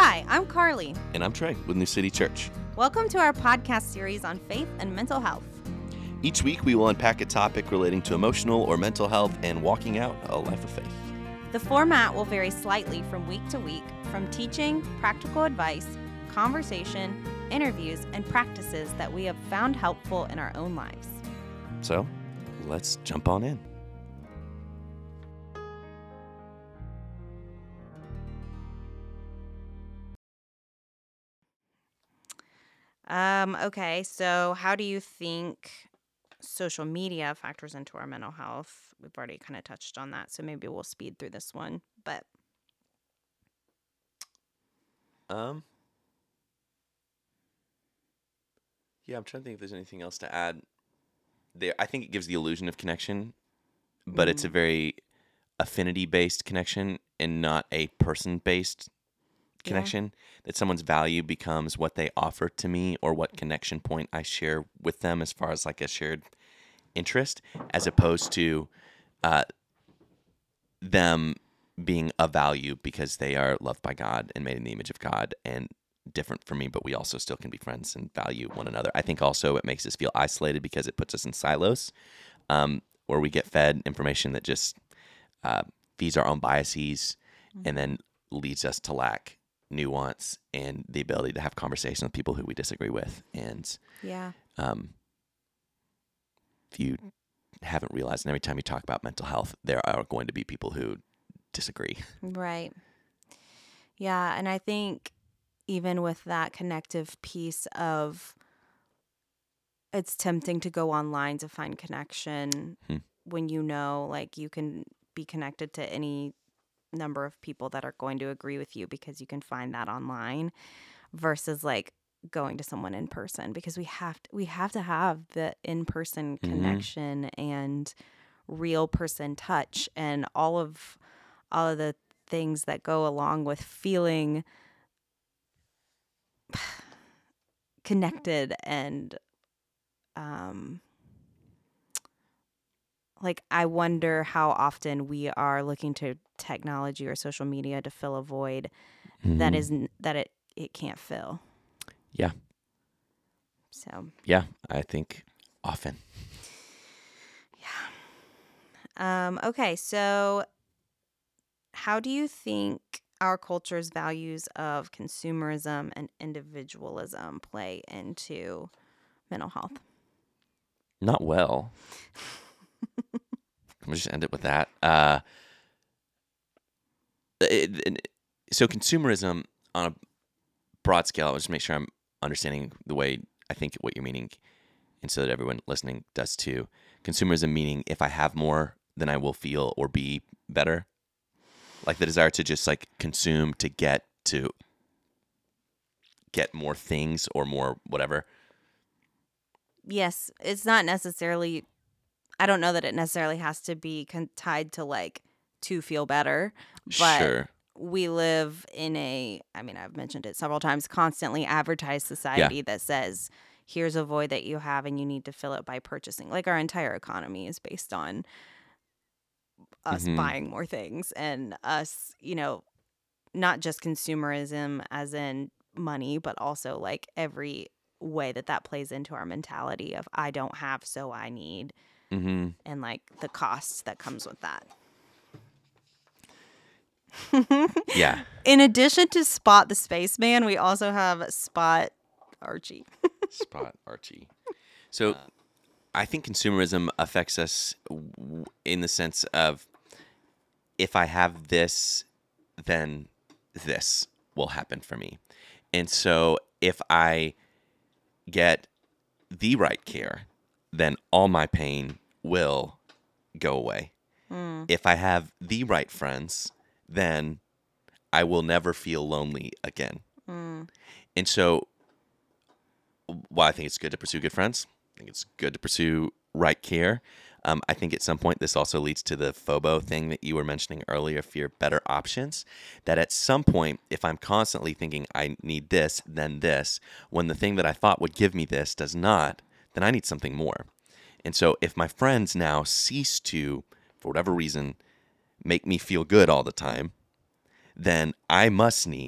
Hi, I'm Carly. And I'm Trey with New City Church. Welcome to our podcast series on faith and mental health. Each week we will unpack a topic relating to emotional or mental health and walking out a life of faith. The format will vary slightly from week to week, from teaching, practical advice, conversation, interviews, and practices that we have found helpful in our own lives. So, let's jump on in. Okay, so how do you think social media factors into our mental health? We've already kind of touched on that, so maybe we'll speed through this one. But Yeah, I'm trying to think if there's anything else to add. I think it gives the illusion of connection, but it's a very affinity-based connection and not a person-based connection. That someone's value becomes what they offer to me or what connection point I share with them as far as like a shared interest, as opposed to them being of value because they are loved by God and made in the image of God and different from me, but we also still can be friends and value one another. I think also it makes us feel isolated because it puts us in silos where we get fed information that just feeds our own biases and then leads us to lack nuance and the ability to have conversation with people who we disagree with. And if you haven't realized, and every time you talk about mental health, there are going to be people who disagree. Right. Yeah, and I think even with that connective piece of it's tempting to go online to find connection when you know, like, you can be connected to any number of people that are going to agree with you because you can find that online versus like going to someone in person, because we have to have the in-person connection and real person touch and all of the things that go along with feeling connected and like, I wonder how often we are looking to technology or social media to fill a void that it can't fill. Yeah. So. Yeah, I think often. Yeah. Okay, so how do you think our culture's values of consumerism and individualism play into mental health? Not well. We'll just end it with that. So consumerism on a broad scale, I'll just make sure I'm understanding the way I think what you're meaning, and so that everyone listening does too. Consumerism meaning if I have more, then I will feel or be better. Like the desire to just like consume to get more things or more whatever. Yes, it's not necessarily, I don't know that it necessarily has to be tied to like to feel better, but sure. We live in I've mentioned it several times, constantly advertised society that says, here's a void that you have and you need to fill it by purchasing. Like our entire economy is based on us buying more things and us, not just consumerism as in money, but also like every way that plays into our mentality of I don't have, so I need, and like the costs that comes with that. Yeah. In addition to Spot the Spaceman, we also have Spot Archie. Spot Archie. So I think consumerism affects us in the sense of if I have this, then this will happen for me. And so if I get the right care, then all my pain will go away. If I have the right friends, then I will never feel lonely again. And so while I think it's good to pursue good friends, I think it's good to pursue right care. I think at some point this also leads to the FOBO thing that you were mentioning earlier, fear better options, that at some point, if I'm constantly thinking I need this, then this, when the thing that I thought would give me this does not, then I need something more. And so if my friends now cease to, for whatever reason, make me feel good all the time, then I must need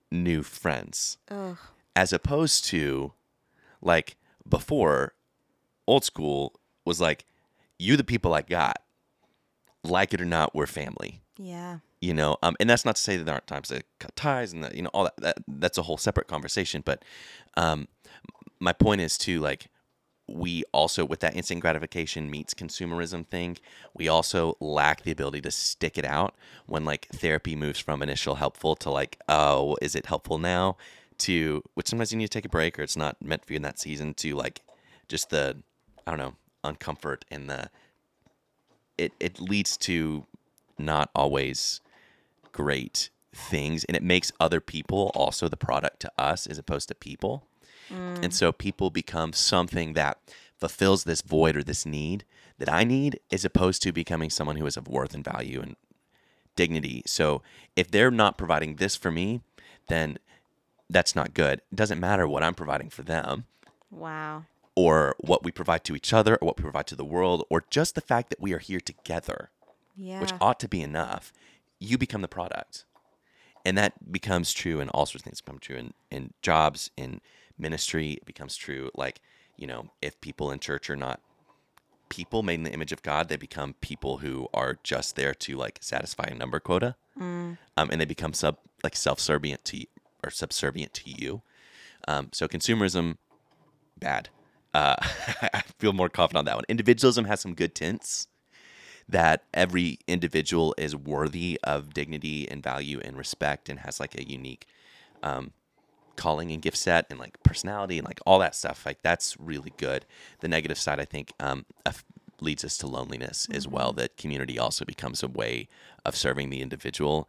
new friends. Ugh. As opposed to, like, before, old school was like, you the people I got. Like it or not, we're family. Yeah. You know, and that's not to say that there aren't times to cut ties and that, you know, all that's a whole separate conversation. But my point is too, like, we also, with that instant gratification meets consumerism thing, we also lack the ability to stick it out when, like, therapy moves from initial helpful to, like, oh, is it helpful now, to, which sometimes you need to take a break or it's not meant for you in that season, to, like, just the, I don't know, uncomfort and it leads to not always great things, and it makes other people also the product to us as opposed to people. And so people become something that fulfills this void or this need that I need, as opposed to becoming someone who is of worth and value and dignity. So if they're not providing this for me, then that's not good. It doesn't matter what I'm providing for them. Wow. Or what we provide to each other, or what we provide to the world, or just the fact that we are here together, Yeah. which ought to be enough. You become the product. And that becomes true in all sorts of things. It becomes true in jobs, in ministry. It becomes true, like, you know, if people in church are not people made in the image of God, they become people who are just there to, like, satisfy a number quota. And they become self-servient to you, or subservient to you. So consumerism, bad. I feel more confident on that one. Individualism has some good tints, that every individual is worthy of dignity and value and respect and has, like, a unique calling and gift set and, like, personality and, like, all that stuff. Like, that's really good. The negative side, I think, leads us to loneliness as well, that community also becomes a way of serving the individual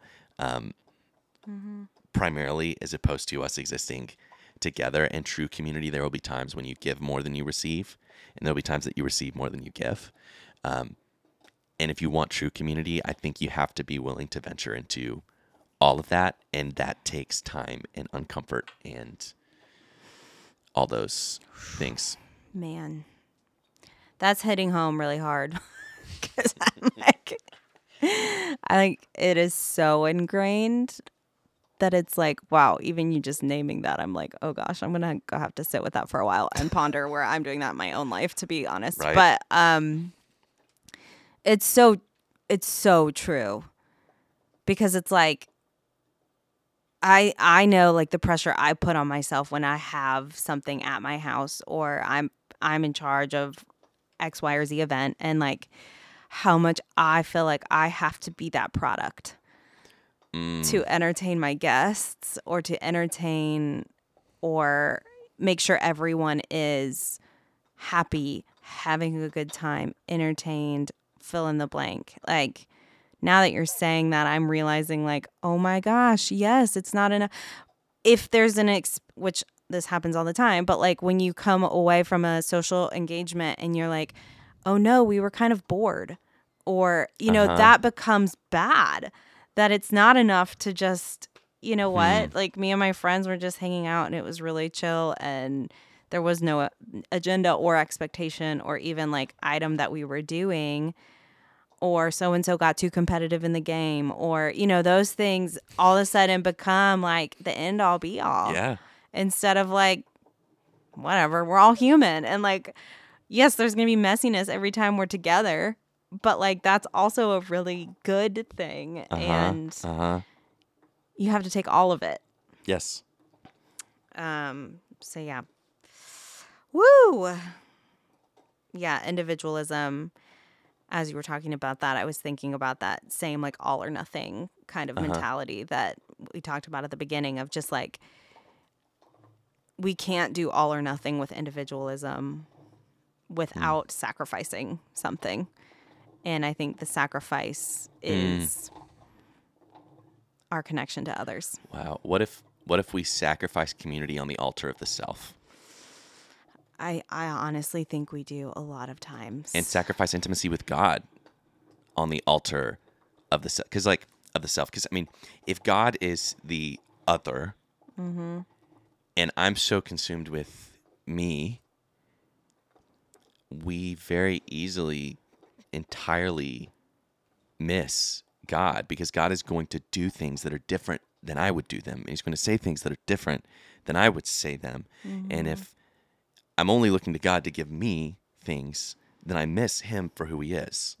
primarily, as opposed to us existing together. And true community, there will be times when you give more than you receive, and there'll be times that you receive more than you give. And if you want true community, I think you have to be willing to venture into all of that, and that takes time and uncomfort and all those things. Man, that's hitting home really hard. Because I'm like, I think it is so ingrained that it's like, wow, even you just naming that, I'm like, oh gosh, I'm gonna go have to sit with that for a while and ponder where I'm doing that in my own life, to be honest. Right. But it's so true, because it's like, I know, like, the pressure I put on myself when I have something at my house, or I'm in charge of X, Y, or Z event, and, like, how much I feel like I have to be that product to entertain my guests, or to entertain or make sure everyone is happy, having a good time, entertained, fill in the blank. Like, now that you're saying that, I'm realizing, like, oh my gosh, yes, it's not enough. If there's which this happens all the time, but, like, when you come away from a social engagement and you're like, oh no, we were kind of bored, or, you know, that becomes bad, that it's not enough to just, you know what, like, me and my friends were just hanging out and it was really chill, and there was no agenda or expectation or even, like, item that we were doing, or so-and-so got too competitive in the game, or, you know, those things all of a sudden become, like, the end-all be-all. Yeah. Instead of, like, whatever, we're all human. And, like, yes, there's going to be messiness every time we're together, but, like, that's also a really good thing. And you have to take all of it. Yes. So, yeah. Woo! Yeah, individualism. As you were talking about that, I was thinking about that same, like, all or nothing kind of mentality that we talked about at the beginning, of just, like, we can't do all or nothing with individualism without sacrificing something. And I think the sacrifice is our connection to others. Wow. What if we sacrifice community on the altar of the self? I honestly think we do a lot of times. And sacrifice intimacy with God on the altar of the self. Because, like, of the self. Because, I mean, if God is the other, and I'm so consumed with me, we very easily entirely miss God, because God is going to do things that are different than I would do them. And he's going to say things that are different than I would say them. And if I'm only looking to God to give me things, then I miss him for who he is.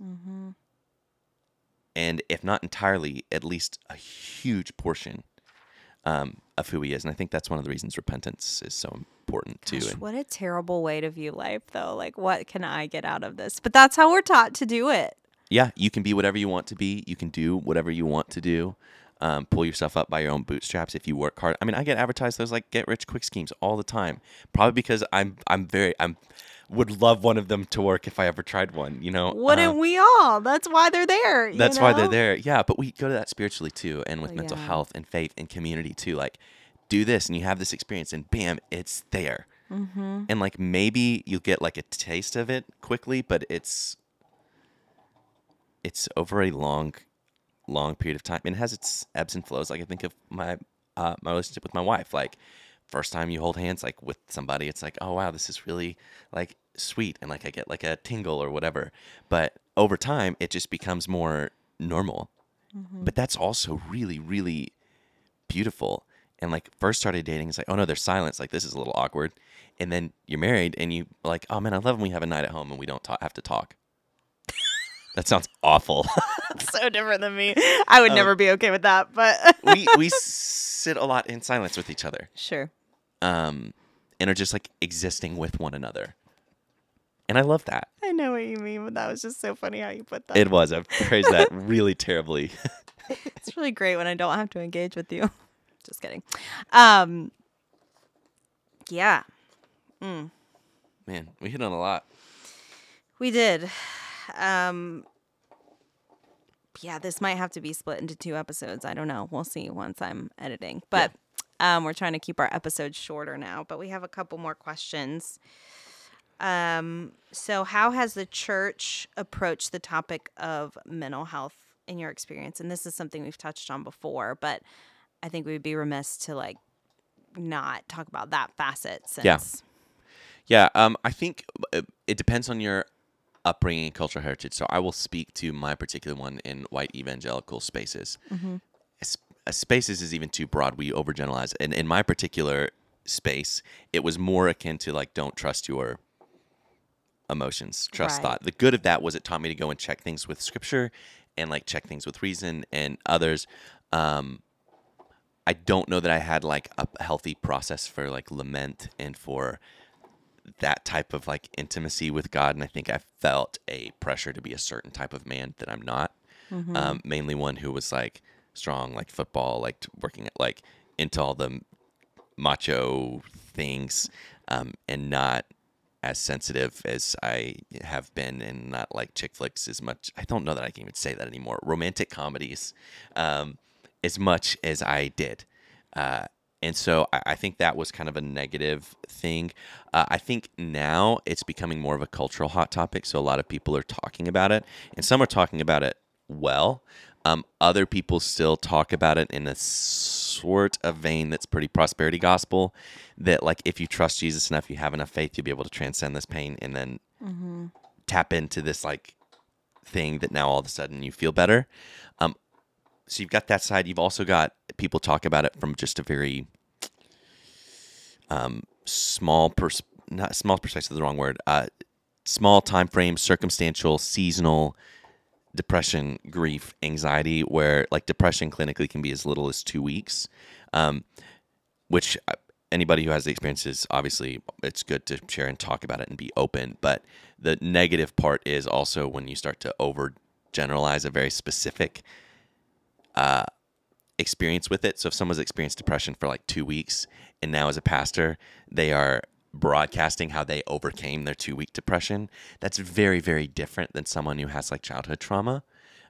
And if not entirely, at least a huge portion of who he is. And I think that's one of the reasons repentance is so important too. Gosh, what a terrible way to view life, though. Like, what can I get out of this? But that's how we're taught to do it. Yeah, you can be whatever you want to be. You can do whatever you want to do. Pull yourself up by your own bootstraps if you work hard. I mean, I get advertised those like get rich quick schemes all the time. Probably because I'm would love one of them to work if I ever tried one. You know, wouldn't we all? That's why they're there. That's why they're there. Yeah, but we go to that spiritually too, and with mental yeah. health and faith and community too. Like, do this and you have this experience, and bam, it's there. And like maybe you'll get like a taste of it quickly, but it's over a long period of time. And it has its ebbs and flows. Like I think of my relationship with my wife. Like first time you hold hands like with somebody, it's like, oh wow, this is really like sweet, and like I get like a tingle or whatever. But over time, it just becomes more normal. But that's also really, really beautiful. And like first started dating, it's like, oh no, there's silence. Like this is a little awkward. And then you're married, and you like, oh man, I love when we have a night at home and we don't have to talk. That sounds awful. So different than me. I would never be okay with that, but we sit a lot in silence with each other. Sure. And are just like existing with one another. And I love that. I know what you mean, but that was just so funny how you put that. It was. I phrased that really terribly. It's really great when I don't have to engage with you. Just kidding. Yeah. Man, we hit on a lot. We did. Yeah, this might have to be split into 2 episodes. I don't know. We'll see once I'm editing. But we're trying to keep our episodes shorter now. But we have a couple more questions. So how has the church approached the topic of mental health in your experience? And this is something we've touched on before, but I think we'd be remiss to like not talk about that facet. Since Yeah. I think it depends on your upbringing and cultural heritage. So I will speak to my particular one in white evangelical spaces. Spaces is even too broad. We overgeneralize. And in my particular space, it was more akin to like, don't trust your emotions, trust thought. The good of that was it taught me to go and check things with scripture and like check things with reason and others. I don't know that I had like a healthy process for like lament and for that type of like intimacy with God. And I think I felt a pressure to be a certain type of man that I'm not. Mainly one who was like strong, like football, like working at like into all the macho things, and not as sensitive as I have been, and not like chick flicks as much. I don't know that I can even say that anymore. Romantic comedies, as much as I did. And so I think that was kind of a negative thing. I think now it's becoming more of a cultural hot topic. So a lot of people are talking about it, and some are talking about it well. Other people still talk about it in a sort of vein that's pretty prosperity gospel, that like if you trust Jesus enough, you have enough faith, you'll be able to transcend this pain and then tap into this like thing that now all of a sudden you feel better. So you've got that side. You've also got people talk about it from just a very small perspective is the wrong word. Small time frame, circumstantial, seasonal depression, grief, anxiety, where like depression clinically can be as little as 2 weeks, which anybody who has the experiences, obviously it's good to share and talk about it and be open. But the negative part is also when you start to overgeneralize a very specific experience with it. So if someone's experienced depression for like 2 weeks, and now as a pastor, they are broadcasting how they overcame their 2-week depression, that's very, very different than someone who has like childhood trauma,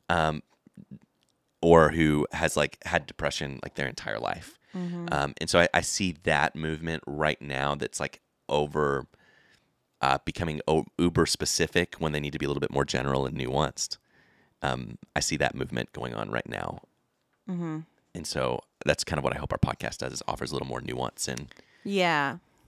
or who has like had depression like their entire life. And so I see that movement right now that's like over becoming uber specific when they need to be a little bit more general and nuanced. I see that movement going on right now. And so that's kind of what I hope our podcast does, is offers a little more nuance and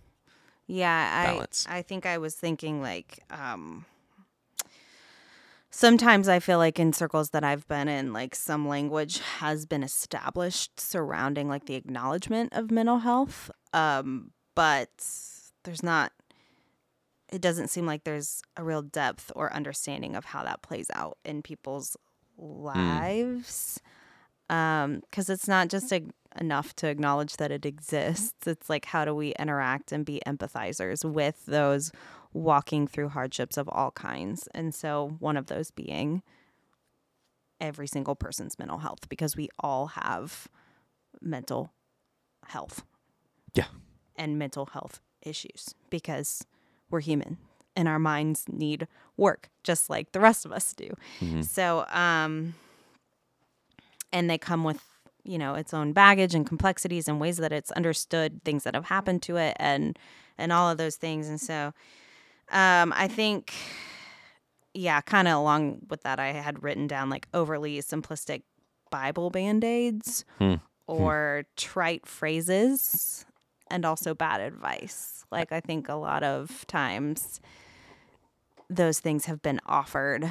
balance. I think I was thinking like sometimes I feel like in circles that I've been in, like some language has been established surrounding like the acknowledgement of mental health. But there's not, it doesn't seem like there's a real depth or understanding of how that plays out in people's lives. Because it's not just enough to acknowledge that it exists. It's like, how do we interact and be empathizers with those walking through hardships of all kinds? And so one of those being every single person's mental health, because we all have mental health. Yeah. And mental health issues, because we're human and our minds need work just like the rest of us do. So, and they come with, its own baggage and complexities and ways that it's understood, things that have happened to it, and all of those things. And so, I think, kind of along with that, I had written down like overly simplistic Bible band-aids or trite phrases, and also bad advice. Like, I think a lot of times those things have been offered,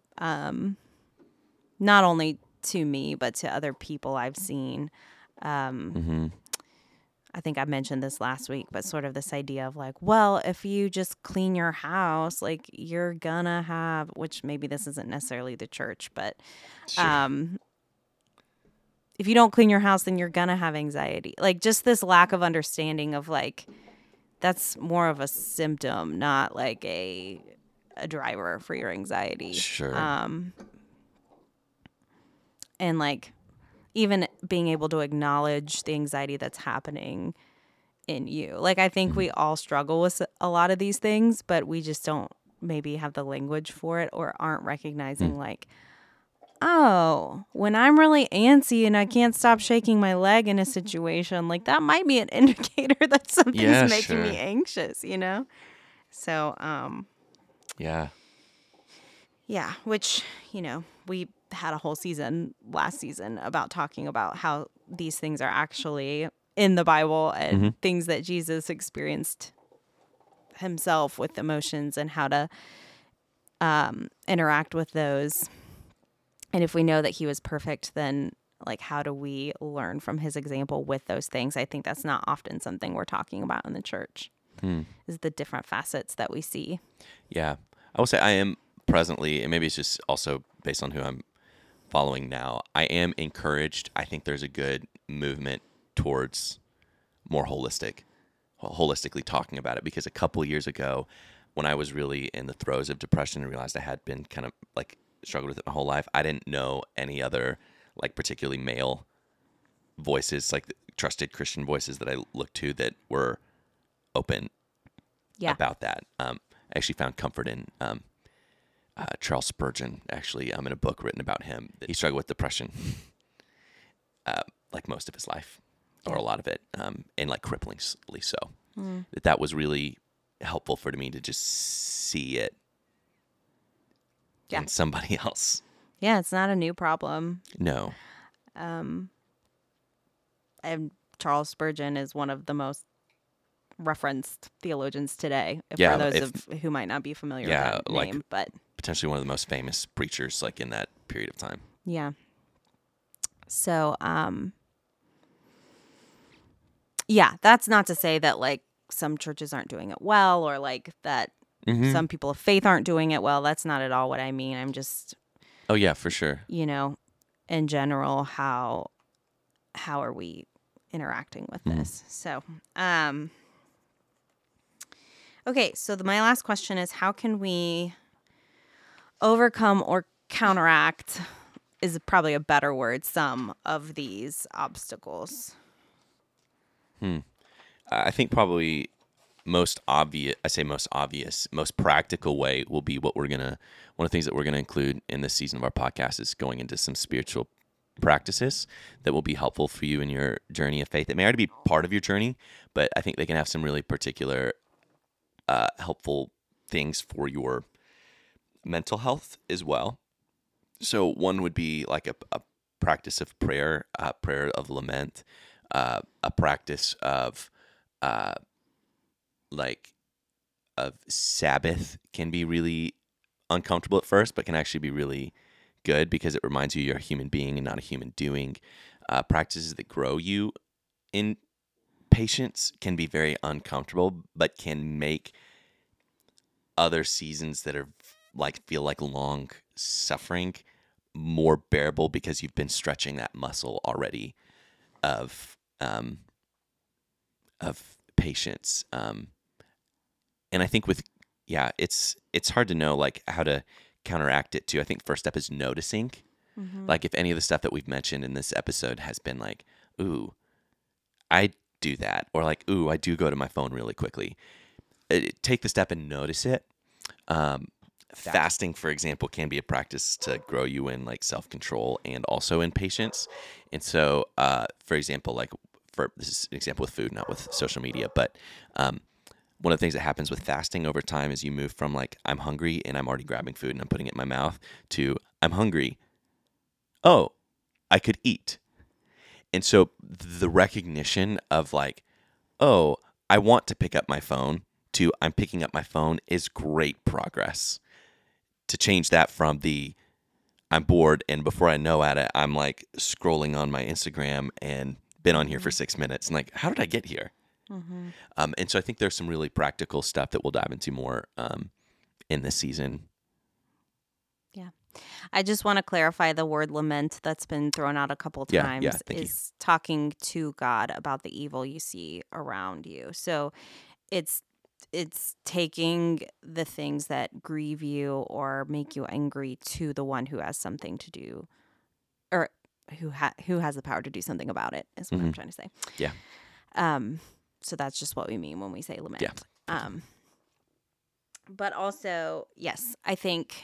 not only to me, but to other people I've seen. I think I mentioned this last week, but sort of this idea of like, well, if you just clean your house, like you're gonna have, which maybe this isn't necessarily the church, but if you don't clean your house, then you're gonna have anxiety. Like, just this lack of understanding of like, that's more of a symptom, not like a driver for your anxiety. Sure. And like, even being able to acknowledge the anxiety that's happening in you. Like, I think we all struggle with a lot of these things, but we just don't maybe have the language for it, or aren't recognizing like, oh, when I'm really antsy and I can't stop shaking my leg in a situation, like that might be an indicator that something's making me anxious, So, yeah, which, we had a whole season last season about talking about how these things are actually in the Bible, and things that Jesus experienced himself with emotions, and how to interact with those. And if we know that he was perfect, then like, how do we learn from his example with those things? I think that's not often something we're talking about in the church, is the different facets that we see. Yeah. I will say I am presently, and maybe it's just also based on who I'm following now, I am encouraged. I think there's a good movement towards more holistically talking about it, because a couple years ago, when I was really in the throes of depression and realized I had been kind of like struggled with it my whole life, I didn't know any other like particularly male voices, like trusted Christian voices that I looked to that were open about that. I actually found comfort in Charles Spurgeon, actually, in a book written about him. He struggled with depression, like most of his life, or a lot of it, and like cripplingly so. That was really helpful for me to just see it in somebody else. Yeah, it's not a new problem. No. And Charles Spurgeon is one of the most referenced theologians today, for those who might not be familiar with that name, but potentially one of the most famous preachers like in that period of time. Yeah. So, that's not to say that like some churches aren't doing it well, or like that some people of faith aren't doing it well. That's not at all what I mean. I'm just, oh yeah, for sure. In general, how are we interacting with this? So, okay. So my last question is, how can we overcome or counteract, is probably a better word, some of these obstacles? I think probably most practical way will be one of the things that we're going to include in this season of our podcast is going into some spiritual practices that will be helpful for you in your journey of faith. It may already be part of your journey, but I think they can have some really particular helpful things for your mental health as well. So one would be like a practice of prayer, prayer of lament, a practice of of Sabbath can be really uncomfortable at first, but can actually be really good because it reminds you you're a human being and not a human doing. Practices that grow you in patience can be very uncomfortable, but can make other seasons that are like feel like long suffering more bearable because you've been stretching that muscle already of patience. And I think it's hard to know like how to counteract it too. I think first step is noticing. Like if any of the stuff that we've mentioned in this episode has been like, ooh, I do that, or like, ooh, I do go to my phone really quickly. Take the step and notice it. Fasting, for example, can be a practice to grow you in like self-control and also in patience. And so, for example, this is an example with food, not with social media, but one of the things that happens with fasting over time is you move from like, I'm hungry and I'm already grabbing food and I'm putting it in my mouth to I'm hungry. Oh, I could eat. And so the recognition of like, oh, I want to pick up my phone to I'm picking up my phone is great progress. To change that from the I'm bored and before I know at it, I'm like scrolling on my Instagram and been on here for 6 minutes and like, how did I get here? And so I think there's some really practical stuff that we'll dive into more in this season. Yeah. I just want to clarify the word lament that's been thrown out a couple times is talking to God about the evil you see around you. So it's taking the things that grieve you or make you angry to the one who has something to do, or who has the power to do something about it, is what I'm trying to say. Yeah. So that's just what we mean when we say lament. Yeah. But also, yes, I think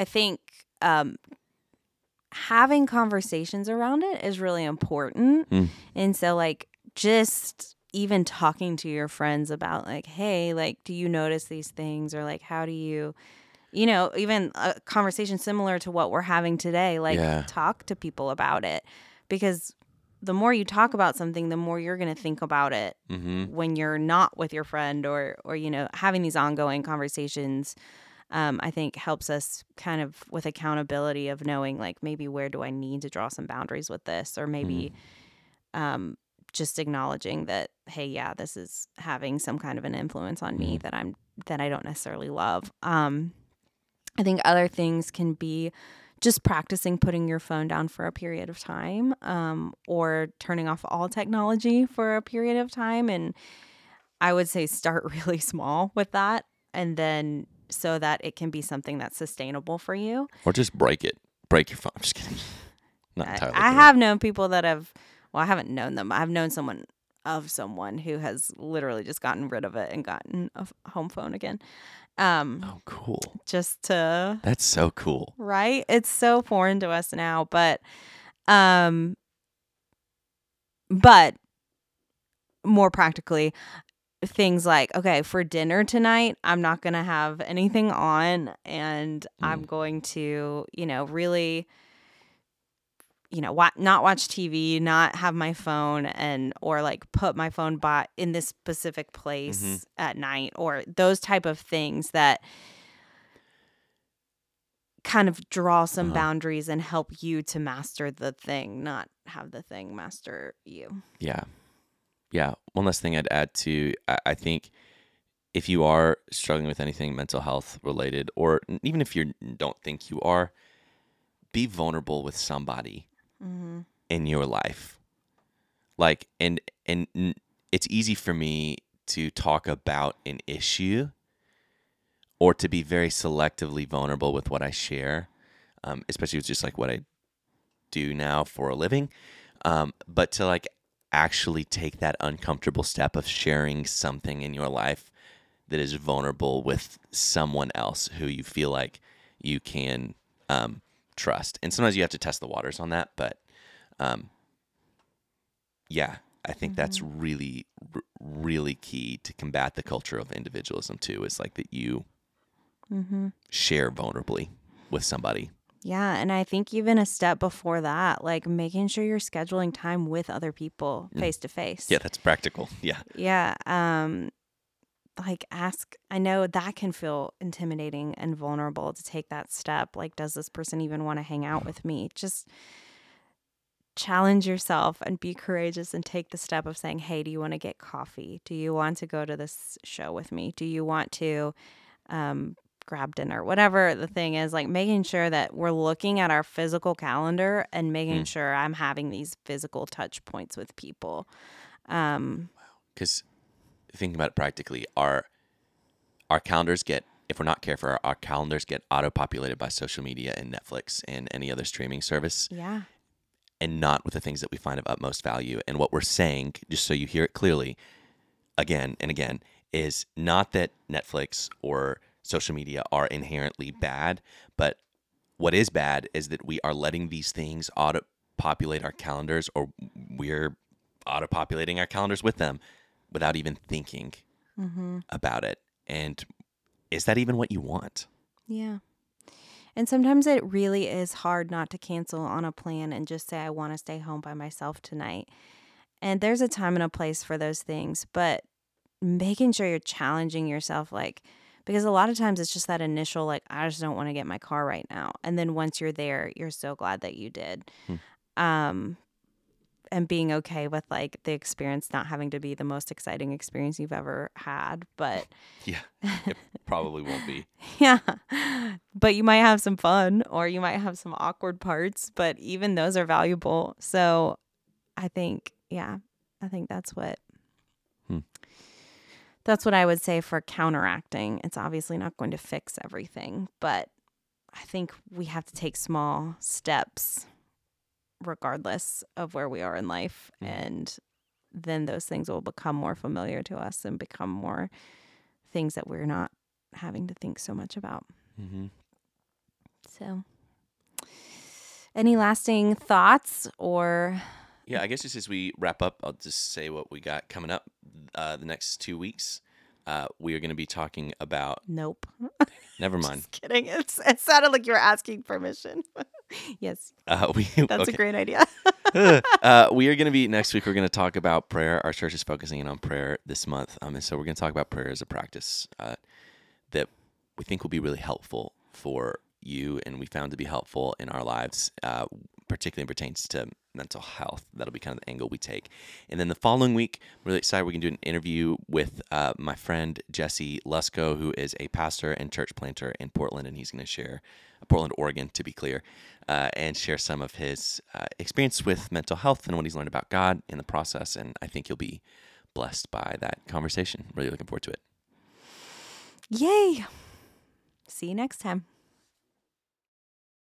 having conversations around it is really important. And so like just even talking to your friends about like, hey, like, do you notice these things? Or like, how do you, even a conversation similar to what we're having today, like talk to people about it, because the more you talk about something, the more you're going to think about it when you're not with your friend or having these ongoing conversations. I think helps us kind of with accountability of knowing like maybe where do I need to draw some boundaries with this, or maybe just acknowledging that, hey, yeah, this is having some kind of an influence on me that I don't necessarily love. I think other things can be just practicing putting your phone down for a period of time, or turning off all technology for a period of time. And I would say start really small with that, and then so that it can be something that's sustainable for you. Or just break your phone. I'm just kidding. Not entirely. I have known people that I haven't known them. I've known someone who has literally just gotten rid of it and gotten a home phone again. Oh, cool. That's so cool. Right? It's so foreign to us now, but more practically, things like, okay, for dinner tonight, I'm not going to have anything on, and I'm going to, really, not watch TV, not have my phone, or like put my phone in this specific place at night, or those type of things that kind of draw some boundaries and help you to master the thing, not have the thing master you. Yeah. Yeah. One last thing I'd add to, I think if you are struggling with anything mental health related, or even if you don't think you are, be vulnerable with somebody in your life. Like, and it's easy for me to talk about an issue or to be very selectively vulnerable with what I share, especially with just like what I do now for a living. But to like actually take that uncomfortable step of sharing something in your life that is vulnerable with someone else who you feel like you can trust. And sometimes you have to test the waters on that. But I think that's really, really key to combat the culture of individualism too, is like that you share vulnerably with somebody. Yeah, and I think even a step before that, like making sure you're scheduling time with other people face to face. Yeah, that's practical. Yeah. Yeah. like ask, I know that can feel intimidating and vulnerable to take that step. Like, does this person even want to hang out with me? Just challenge yourself and be courageous and take the step of saying, hey, do you want to get coffee? Do you want to go to this show with me? Do you want to grab dinner? Whatever the thing is, like making sure that we're looking at our physical calendar and making sure I'm having these physical touch points with people. Because thinking about it practically, our calendars get, if we're not careful, our calendars get auto-populated by social media and Netflix and any other streaming service. Yeah. And not with the things that we find of utmost value. And what we're saying, just so you hear it clearly, again and again, is not that Netflix or social media are inherently bad, but what is bad is that we are letting these things auto-populate our calendars, or we're auto-populating our calendars with them without even thinking about it. And is that even what you want? Yeah. And sometimes it really is hard not to cancel on a plan and just say, I want to stay home by myself tonight. And there's a time and a place for those things, but making sure you're challenging yourself, like, because a lot of times it's just that initial, like, I just don't want to get in my car right now. And then once you're there, you're so glad that you did. And being okay with like the experience not having to be the most exciting experience you've ever had. But yeah, it probably won't be. Yeah. But you might have some fun, or you might have some awkward parts, but even those are valuable. So I think that's what I would say for counteracting. It's obviously not going to fix everything, but I think we have to take small steps regardless of where we are in life. And then those things will become more familiar to us and become more things that we're not having to think so much about. So, any lasting thoughts or? Yeah, I guess just as we wrap up, I'll just say what we got coming up the next 2 weeks. We are going to be talking about... Nope. Never mind. Just kidding. It sounded like you were asking permission. Yes. That's a great idea. We are going to be, next week, we're going to talk about prayer. Our church is focusing in on prayer this month. And so we're going to talk about prayer as a practice that we think will be really helpful for you, and we found to be helpful in our lives, particularly pertains to mental health. That'll be kind of the angle we take. And then the following week, I'm really excited. We can do an interview with my friend Jesse Lusko, who is a pastor and church planter in Portland, and he's going to share, Portland, Oregon, to be clear, and share some of his experience with mental health and what he's learned about God in the process. And I think you'll be blessed by that conversation. Really looking forward to it. Yay. See you next time.